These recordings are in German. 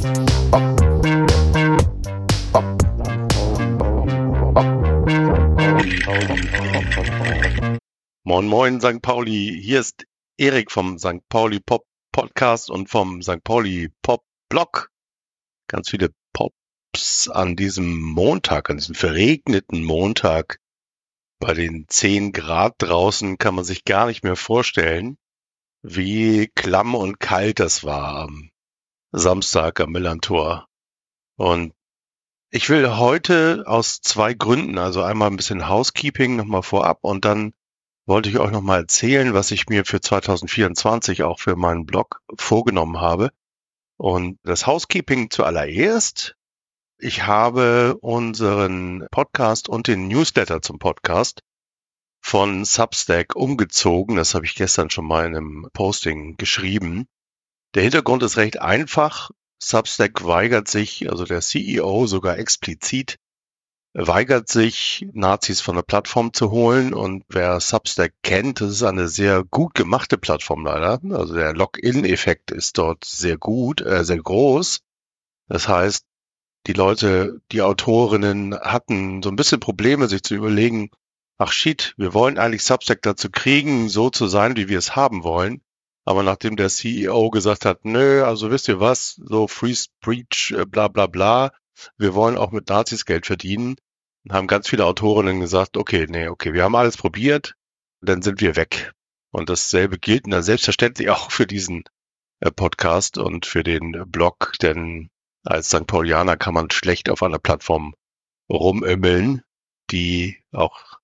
Moin Moin St. Pauli, hier ist Erik vom St. Pauli Pop Podcast und vom St. Pauli Pop Blog. Ganz viele Pops an diesem Montag, an diesem verregneten Montag. Bei den 10 Grad draußen kann man sich gar nicht mehr vorstellen, wie klamm und kalt das war am Samstag am Millantor. Und ich will heute aus 2 Gründen, also einmal ein bisschen Housekeeping nochmal vorab und dann wollte ich euch nochmal erzählen, was ich mir für 2024 auch für meinen Blog vorgenommen habe. Und das Housekeeping zuallererst. Ich habe unseren Podcast und den Newsletter zum Podcast von Substack umgezogen. Das habe ich gestern schon mal in einem Posting geschrieben. Der Hintergrund ist recht einfach. Substack weigert sich, also der CEO sogar explizit, weigert sich, Nazis von der Plattform zu holen. Und wer Substack kennt, das ist eine sehr gut gemachte Plattform leider. Also der Login-Effekt ist dort sehr gut, sehr groß. Das heißt, die Leute, die Autorinnen hatten so ein bisschen Probleme, sich zu überlegen, ach shit, wir wollen eigentlich Substack dazu kriegen, so zu sein, wie wir es haben wollen. Aber nachdem der CEO gesagt hat, nö, also wisst ihr was, so Free Speech, bla bla bla, wir wollen auch mit Nazis Geld verdienen, haben ganz viele Autorinnen gesagt, okay, wir haben alles probiert, dann sind wir weg. Und dasselbe gilt dann selbstverständlich auch für diesen Podcast und für den Blog, denn als St. Paulianer kann man schlecht auf einer Plattform rumömmeln, die auch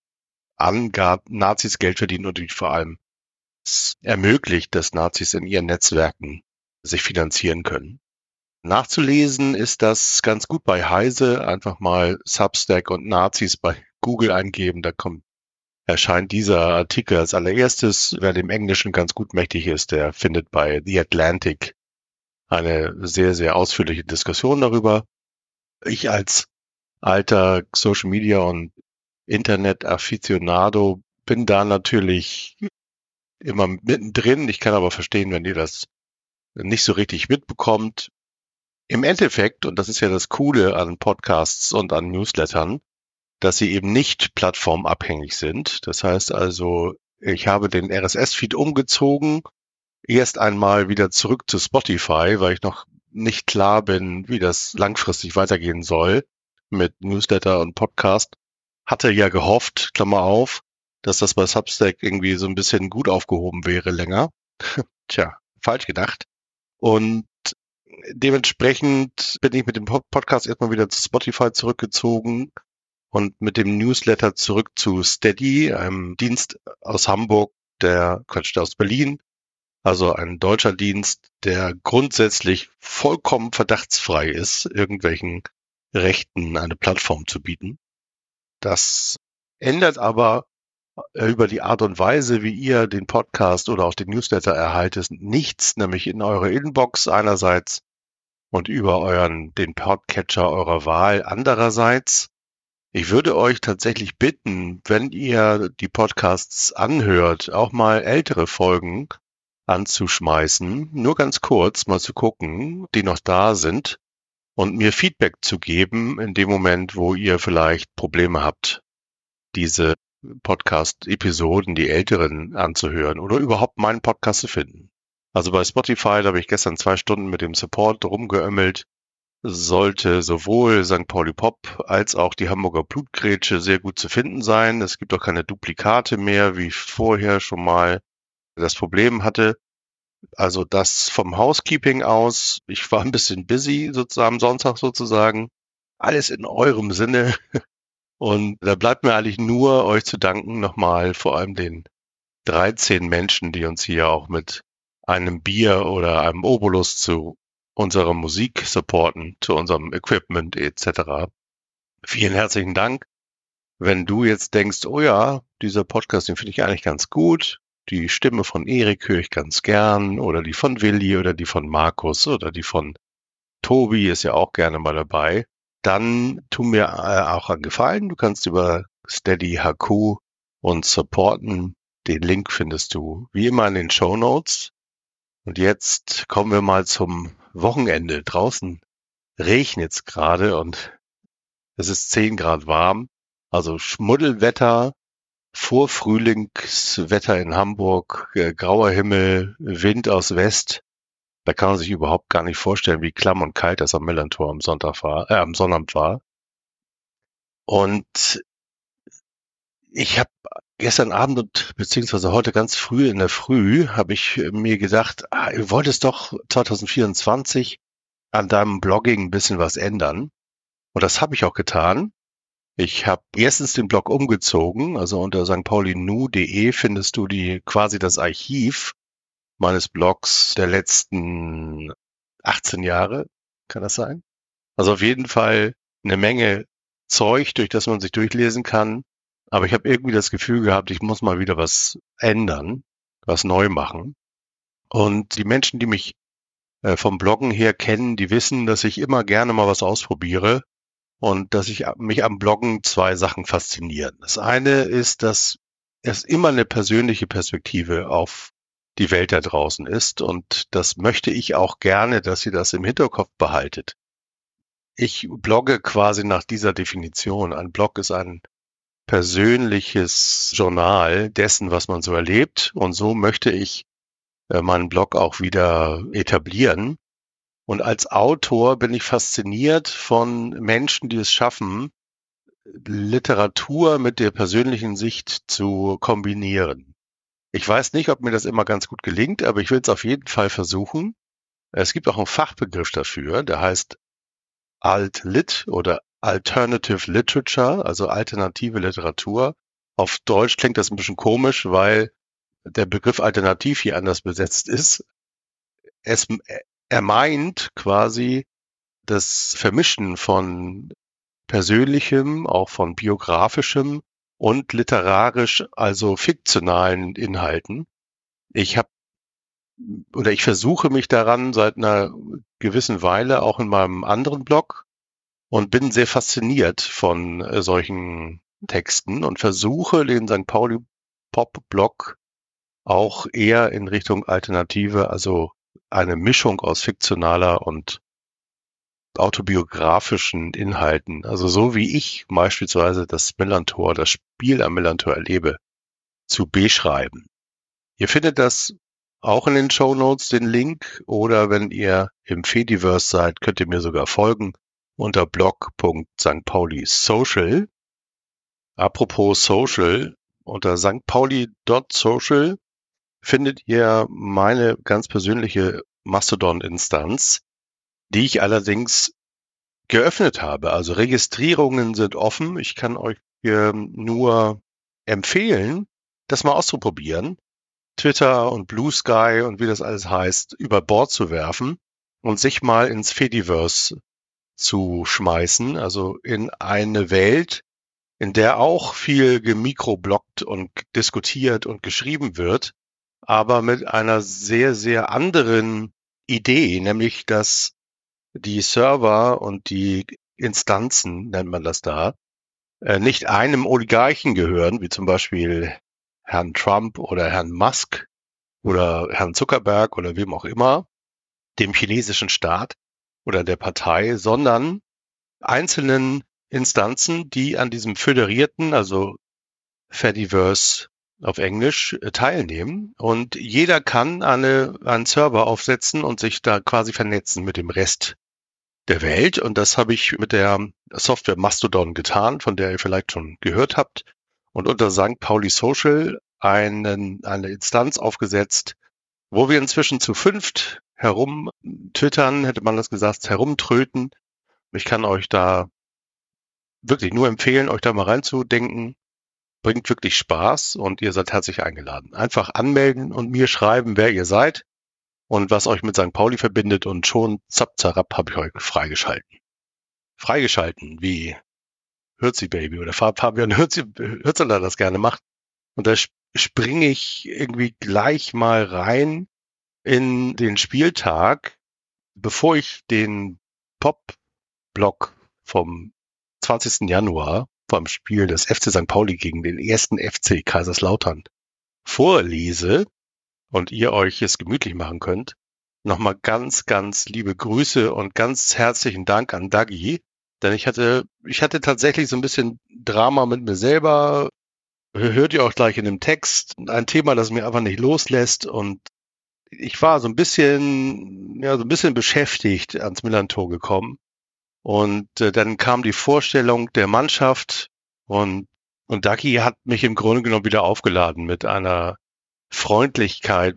Nazis Geld verdienen und die vor allem ermöglicht, dass Nazis in ihren Netzwerken sich finanzieren können. Nachzulesen ist das ganz gut bei Heise. Einfach mal Substack und Nazis bei Google eingeben. Erscheint dieser Artikel als allererstes. Wer dem Englischen ganz gut mächtig ist, der findet bei The Atlantic eine sehr, sehr ausführliche Diskussion darüber. Ich als alter Social Media und Internet-Afficionado bin da natürlich immer mittendrin. Ich kann aber verstehen, wenn ihr das nicht so richtig mitbekommt. Im Endeffekt, und das ist ja das Coole an Podcasts und an Newslettern, dass sie eben nicht plattformabhängig sind. Das heißt also, ich habe den RSS-Feed umgezogen, erst einmal wieder zurück zu Spotify, weil ich noch nicht klar bin, wie das langfristig weitergehen soll mit Newsletter und Podcast. Hatte ja gehofft, Klammer auf, dass das bei Substack irgendwie so ein bisschen gut aufgehoben wäre länger. Tja, falsch gedacht. Und dementsprechend bin ich mit dem Podcast erstmal wieder zu Spotify zurückgezogen und mit dem Newsletter zurück zu Steady, einem Dienst aus Hamburg, aus Berlin, also ein deutscher Dienst, der grundsätzlich vollkommen verdachtsfrei ist, irgendwelchen Rechten eine Plattform zu bieten. Das ändert aber über die Art und Weise, wie ihr den Podcast oder auch den Newsletter erhaltet, nichts, nämlich in eure Inbox einerseits und über den Podcatcher eurer Wahl andererseits. Ich würde euch tatsächlich bitten, wenn ihr die Podcasts anhört, auch mal ältere Folgen anzuschmeißen, nur ganz kurz mal zu gucken, die noch da sind und mir Feedback zu geben in dem Moment, wo ihr vielleicht Probleme habt, diese Podcast-Episoden, die älteren anzuhören oder überhaupt meinen Podcast zu finden. Also bei Spotify, da habe ich gestern 2 Stunden mit dem Support rumgeömmelt, sollte sowohl St. Pauli Pop als auch die Hamburger Blutgrätsche sehr gut zu finden sein. Es gibt auch keine Duplikate mehr, wie ich vorher schon mal das Problem hatte. Also das vom Housekeeping aus. Ich war ein bisschen busy sozusagen am Sonntag sozusagen. Alles in eurem Sinne. Und da bleibt mir eigentlich nur euch zu danken nochmal, vor allem den 13 Menschen, die uns hier auch mit einem Bier oder einem Obolus zu unserer Musik supporten, zu unserem Equipment etc. Vielen herzlichen Dank. Wenn du jetzt denkst, oh ja, dieser Podcast, den finde ich eigentlich ganz gut, die Stimme von Erik höre ich ganz gern oder die von Willi oder die von Markus oder die von Tobi ist ja auch gerne mal dabei, dann tu mir auch einen Gefallen. Du kannst über Steady HQ uns supporten. Den Link findest du wie immer in den Shownotes. Und jetzt kommen wir mal zum Wochenende. Draußen regnet's gerade und es ist 10 Grad warm. Also Schmuddelwetter, Vorfrühlingswetter in Hamburg, grauer Himmel, Wind aus West. Da kann man sich überhaupt gar nicht vorstellen, wie klamm und kalt das am Millantor am Sonnabend war. Und ich habe gestern Abend und beziehungsweise heute ganz früh in der Früh habe ich mir gedacht, du wolltest doch 2024 an deinem Blogging ein bisschen was ändern. Und das habe ich auch getan. Ich habe erstens den Blog umgezogen, also unter stpaulinu.de findest du quasi das Archiv meines Blogs der letzten 18 Jahre, kann das sein? Also auf jeden Fall eine Menge Zeug, durch das man sich durchlesen kann. Aber ich habe irgendwie das Gefühl gehabt, ich muss mal wieder was ändern, was neu machen. Und die Menschen, die mich vom Bloggen her kennen, die wissen, dass ich immer gerne mal was ausprobiere und dass mich am Bloggen zwei Sachen faszinieren. Das eine ist, dass es immer eine persönliche Perspektive auf die Welt da draußen ist und das möchte ich auch gerne, dass ihr das im Hinterkopf behaltet. Ich blogge quasi nach dieser Definition. Ein Blog ist ein persönliches Journal dessen, was man so erlebt. Und so möchte ich meinen Blog auch wieder etablieren. Und als Autor bin ich fasziniert von Menschen, die es schaffen, Literatur mit der persönlichen Sicht zu kombinieren. Ich weiß nicht, ob mir das immer ganz gut gelingt, aber ich will es auf jeden Fall versuchen. Es gibt auch einen Fachbegriff dafür, der heißt Alt-Lit oder Alternative Literature, also alternative Literatur. Auf Deutsch klingt das ein bisschen komisch, weil der Begriff alternativ hier anders besetzt ist. Er meint quasi das Vermischen von persönlichem, auch von biografischem und literarisch, also fiktionalen Inhalten. Ich habe ich versuche mich daran seit einer gewissen Weile auch in meinem anderen Blog und bin sehr fasziniert von solchen Texten und versuche den St. Pauli Pop Blog auch eher in Richtung Alternative, also eine Mischung aus fiktionaler und autobiografischen Inhalten, also so wie ich beispielsweise das Millantor, das Spiel am Millantor erlebe, zu beschreiben. Ihr findet das auch in den Shownotes, den Link, oder wenn ihr im Fediverse seid, könnt ihr mir sogar folgen unter blog.stpaulisocial. Apropos Social, unter stpauli.social findet ihr meine ganz persönliche Mastodon-Instanz, die ich allerdings geöffnet habe. Also Registrierungen sind offen. Ich kann euch nur empfehlen, das mal auszuprobieren. Twitter und Blue Sky und wie das alles heißt, über Bord zu werfen und sich mal ins Fediverse zu schmeißen, also in eine Welt, in der auch viel gemikrobloggt und diskutiert und geschrieben wird, aber mit einer sehr, sehr anderen Idee, nämlich dass die Server und die Instanzen, nennt man das da, nicht einem Oligarchen gehören, wie zum Beispiel Herrn Trump oder Herrn Musk oder Herrn Zuckerberg oder wem auch immer, dem chinesischen Staat oder der Partei, sondern einzelnen Instanzen, die an diesem föderierten, also Fediverse auf Englisch, teilnehmen. Und jeder kann einen Server aufsetzen und sich da quasi vernetzen mit dem Rest der Welt. Und das habe ich mit der Software Mastodon getan, von der ihr vielleicht schon gehört habt. Und unter St. Pauli Social eine Instanz aufgesetzt, wo wir inzwischen zu fünft herum twittern, hätte man das gesagt, herumtröten. Ich kann euch da wirklich nur empfehlen, euch da mal reinzudenken. Bringt wirklich Spaß und ihr seid herzlich eingeladen. Einfach anmelden und mir schreiben, wer ihr seid und was euch mit St. Pauli verbindet und schon zapp, zarab habe ich euch freigeschalten. Freigeschalten, wie Hürzi Baby oder Fabian Hürzeler das gerne macht. Und da springe ich irgendwie gleich mal rein in den Spieltag, bevor ich den Pop-Block vom 20. Januar vom Spiel des FC St. Pauli gegen den ersten FC Kaiserslautern vorlese und ihr euch es gemütlich machen könnt, nochmal ganz, ganz liebe Grüße und ganz herzlichen Dank an Dagi, denn ich hatte tatsächlich so ein bisschen Drama mit mir selber. Hört ihr auch gleich in dem Text. Ein Thema, das mir einfach nicht loslässt, und ich war so ein bisschen beschäftigt ans Millantor gekommen. Und dann kam die Vorstellung der Mannschaft, und Dagi hat mich im Grunde genommen wieder aufgeladen mit einer Freundlichkeit,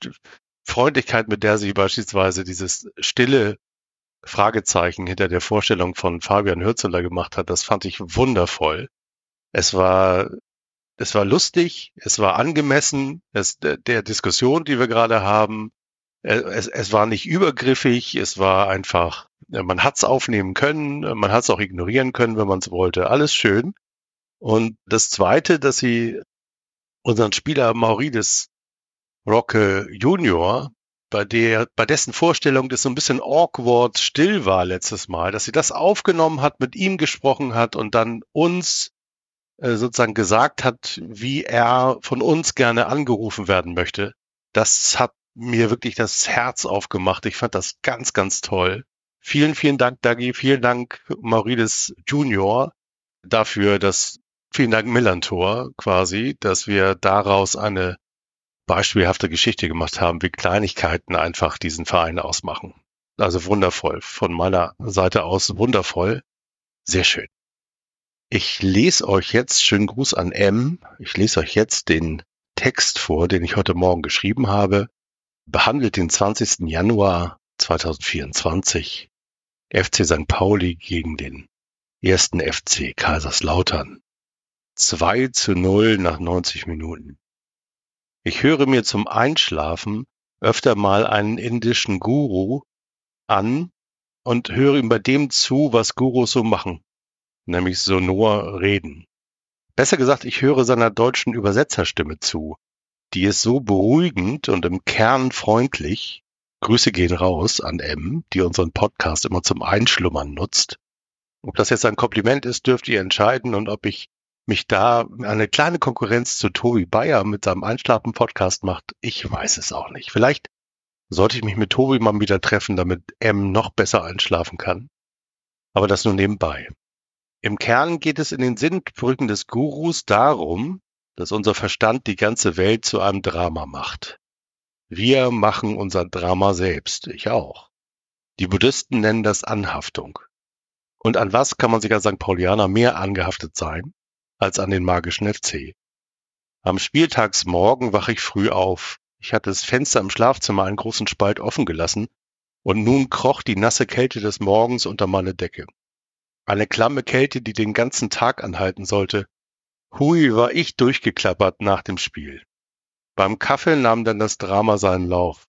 mit der sie beispielsweise dieses stille Fragezeichen hinter der Vorstellung von Fabian Hürzeler gemacht hat. Das fand ich wundervoll. Es war lustig, es war angemessen, der Diskussion, die wir gerade haben. Es war nicht übergriffig, es war einfach, man hat's aufnehmen können, man hat's auch ignorieren können, wenn man es wollte. Alles schön. Und das Zweite, dass sie unseren Spieler Maurides Rocke Junior, bei dessen Vorstellung das so ein bisschen awkward still war letztes Mal, dass sie das aufgenommen hat, mit ihm gesprochen hat und dann uns sozusagen gesagt hat, wie er von uns gerne angerufen werden möchte. Das hat mir wirklich das Herz aufgemacht. Ich fand das ganz, ganz toll. Vielen, vielen Dank, Dagi. Vielen Dank, Maurides Junior, dafür, vielen Dank, Millantor, quasi, dass wir daraus eine beispielhafte Geschichte gemacht haben, wie Kleinigkeiten einfach diesen Verein ausmachen. Also wundervoll. Von meiner Seite aus wundervoll. Sehr schön. Ich lese euch jetzt, schönen Gruß an M, ich lese euch jetzt den Text vor, den ich heute Morgen geschrieben habe, behandelt den 20. Januar 2024, FC St. Pauli gegen den 1. FC Kaiserslautern. 2:0 nach 90 Minuten. Ich höre mir zum Einschlafen öfter mal einen indischen Guru an und höre ihm bei dem zu, was Gurus so machen, nämlich sonor reden. Besser gesagt, ich höre seiner deutschen Übersetzerstimme zu. Die ist so beruhigend und im Kern freundlich. Grüße gehen raus an M, die unseren Podcast immer zum Einschlummern nutzt. Ob das jetzt ein Kompliment ist, dürft ihr entscheiden, und ob ich mich da eine kleine Konkurrenz zu Tobi Bayer mit seinem Einschlafen-Podcast macht, ich weiß es auch nicht. Vielleicht sollte ich mich mit Tobi mal wieder treffen, damit M noch besser einschlafen kann. Aber das nur nebenbei. Im Kern geht es in den Sinnsprüchen des Gurus darum, dass unser Verstand die ganze Welt zu einem Drama macht. Wir machen unser Drama selbst, ich auch. Die Buddhisten nennen das Anhaftung. Und an was kann man sich als St. Paulianer mehr angehaftet sein, als an den magischen FC? Am Spieltagsmorgen wache ich früh auf. Ich hatte das Fenster im Schlafzimmer einen großen Spalt offen gelassen, und nun kroch die nasse Kälte des Morgens unter meine Decke. Eine klamme Kälte, die den ganzen Tag anhalten sollte. Hui, war ich durchgeklappert nach dem Spiel. Beim Kaffee nahm dann das Drama seinen Lauf.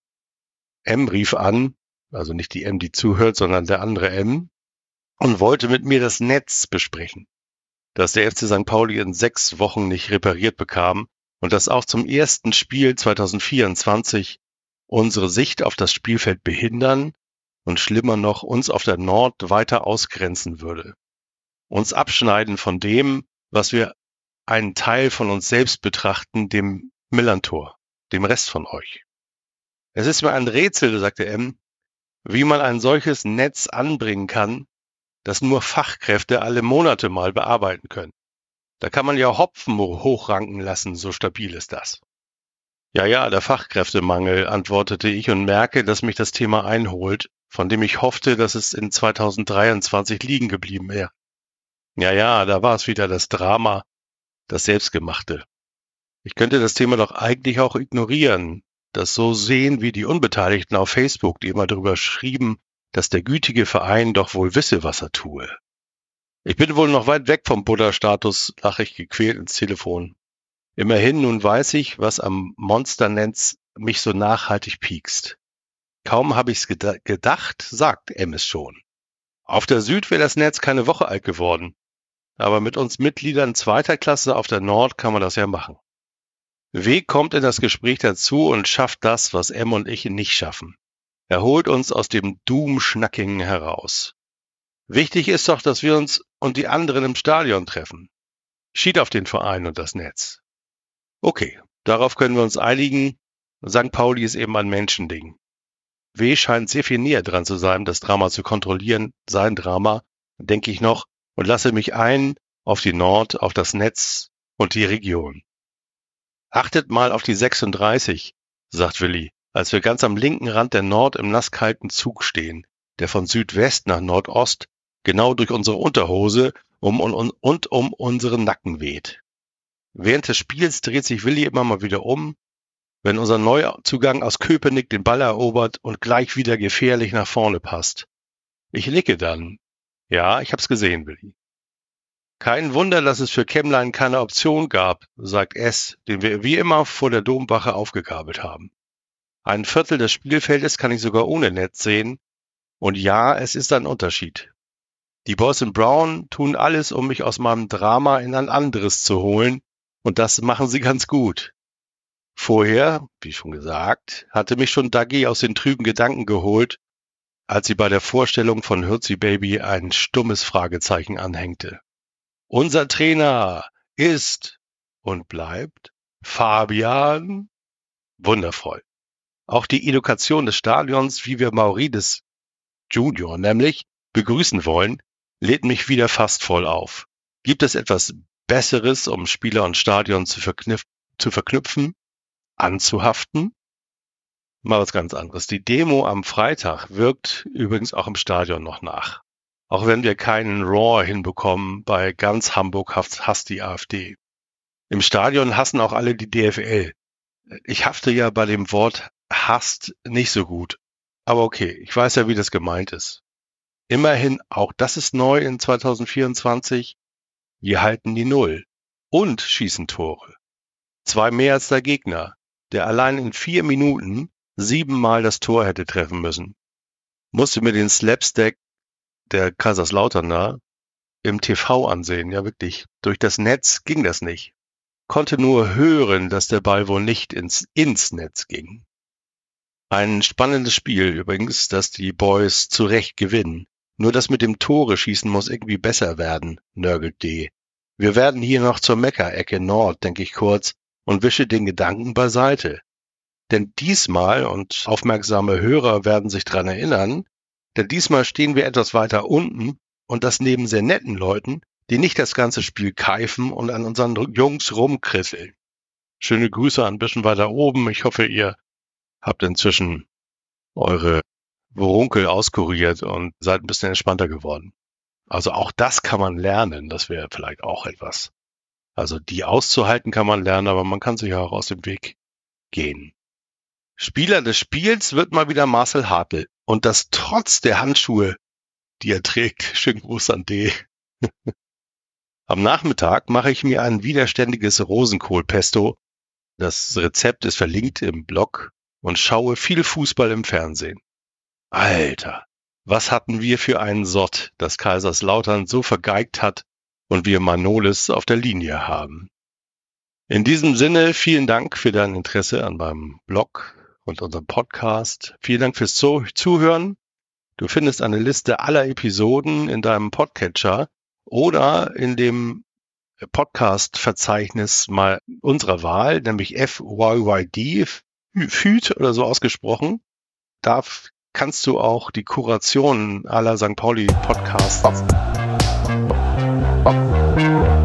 M rief an, also nicht die M, die zuhört, sondern der andere M, und wollte mit mir das Netz besprechen, das der FC St. Pauli in 6 Wochen nicht repariert bekam und das auch zum ersten Spiel 2024 unsere Sicht auf das Spielfeld behindern und schlimmer noch uns auf der Nord weiter ausgrenzen würde. Uns abschneiden von dem, was wir einen Teil von uns selbst betrachten, dem Millantor, dem Rest von euch. Es ist mir ein Rätsel, sagte M, wie man ein solches Netz anbringen kann, das nur Fachkräfte alle Monate mal bearbeiten können. Da kann man ja Hopfen hochranken lassen, so stabil ist das. Ja, der Fachkräftemangel, antwortete ich und merke, dass mich das Thema einholt, von dem ich hoffte, dass es in 2023 liegen geblieben wäre. Ja, da war es wieder das Drama, das Selbstgemachte. Ich könnte das Thema doch eigentlich auch ignorieren, das so sehen wie die Unbeteiligten auf Facebook, die immer darüber schrieben, dass der gütige Verein doch wohl wisse, was er tue. Ich bin wohl noch weit weg vom Buddha-Status, lache ich gequält ins Telefon. Immerhin, nun weiß ich, was am Monsternetz mich so nachhaltig piekst. Kaum habe ich's gedacht, sagt M es schon. Auf der Süd wäre das Netz keine Woche alt geworden. Aber mit uns Mitgliedern zweiter Klasse auf der Nord kann man das ja machen. W kommt in das Gespräch dazu und schafft das, was M und ich nicht schaffen. Er holt uns aus dem Doom-Schnacking heraus. Wichtig ist doch, dass wir uns und die anderen im Stadion treffen. Schied auf den Verein und das Netz. Okay, darauf können wir uns einigen. St. Pauli ist eben ein Menschending. W. scheint sehr viel näher dran zu sein, das Drama zu kontrollieren, sein Drama, denke ich noch, und lasse mich ein auf die Nord, auf das Netz und die Region. Achtet mal auf die 36, sagt Willi, als wir ganz am linken Rand der Nord im nasskalten Zug stehen, der von Südwest nach Nordost genau durch unsere Unterhose und um unseren Nacken weht. Während des Spiels dreht sich Willi immer mal wieder um, wenn unser Neuzugang aus Köpenick den Ball erobert und gleich wieder gefährlich nach vorne passt. Ich nicke dann. Ja, ich hab's gesehen, Willi. Kein Wunder, dass es für Kämmlein keine Option gab, sagt S., den wir wie immer vor der Domwache aufgegabelt haben. Ein Viertel des Spielfeldes kann ich sogar ohne Netz sehen. Und ja, es ist ein Unterschied. Die Boys in Brown tun alles, um mich aus meinem Drama in ein anderes zu holen. Und das machen sie ganz gut. Vorher, wie schon gesagt, hatte mich schon Dagi aus den trüben Gedanken geholt, als sie bei der Vorstellung von Hürzi Baby ein stummes Fragezeichen anhängte. Unser Trainer ist und bleibt Fabian. Wundervoll. Auch die Education des Stadions, wie wir Maurides Junior nämlich begrüßen wollen, lädt mich wieder fast voll auf. Gibt es etwas Besseres, um Spieler und Stadion zu verknüpfen, anzuhaften? Mal was ganz anderes. Die Demo am Freitag wirkt übrigens auch im Stadion noch nach. Auch wenn wir keinen Roar hinbekommen, bei ganz Hamburg hasst die AfD. Im Stadion hassen auch alle die DFL. Ich hafte ja bei dem Wort hasst nicht so gut. Aber okay, ich weiß ja, wie das gemeint ist. Immerhin, auch das ist neu in 2024. Wir halten die Null und schießen Tore. 2 mehr als der Gegner, der allein in 4 Minuten 7-mal das Tor hätte treffen müssen. Musste mir den Slapstick der Kaiserslauterner im TV ansehen, ja wirklich. Durch das Netz ging das nicht. Konnte nur hören, dass der Ball wohl nicht ins Netz ging. Ein spannendes Spiel übrigens, das die Boys zu Recht gewinnen. Nur das mit dem Tore schießen muss irgendwie besser werden, nörgelt D. Wir werden hier noch zur Meckerecke Nord, denke ich kurz, und wische den Gedanken beiseite. Denn diesmal, und aufmerksame Hörer werden sich dran erinnern, denn diesmal stehen wir etwas weiter unten und das neben sehr netten Leuten, die nicht das ganze Spiel keifen und an unseren Jungs rumkrisseln. Schöne Grüße ein bisschen weiter oben. Ich hoffe, ihr habt inzwischen eure Worunkel auskuriert und seid ein bisschen entspannter geworden. Also auch das kann man lernen. Das wäre vielleicht auch etwas. Also die auszuhalten kann man lernen, aber man kann sich auch aus dem Weg gehen. Spieler des Spiels wird mal wieder Marcel Hartl. Und das trotz der Handschuhe, die er trägt. Schönen Gruß an D. Am Nachmittag mache ich mir ein widerständiges Rosenkohlpesto. Das Rezept ist verlinkt im Blog und schaue viel Fußball im Fernsehen. Alter, was hatten wir für einen Sott, das Kaiserslautern so vergeigt hat und wir Manolis auf der Linie haben. In diesem Sinne, vielen Dank für dein Interesse an meinem Blog und unserem Podcast. Vielen Dank fürs Zuhören. Du findest eine Liste aller Episoden in deinem Podcatcher oder in dem Podcast-Verzeichnis mal unserer Wahl, nämlich FYYD, FYD oder so ausgesprochen. Da kannst du auch die Kuration aller St. Pauli Podcasts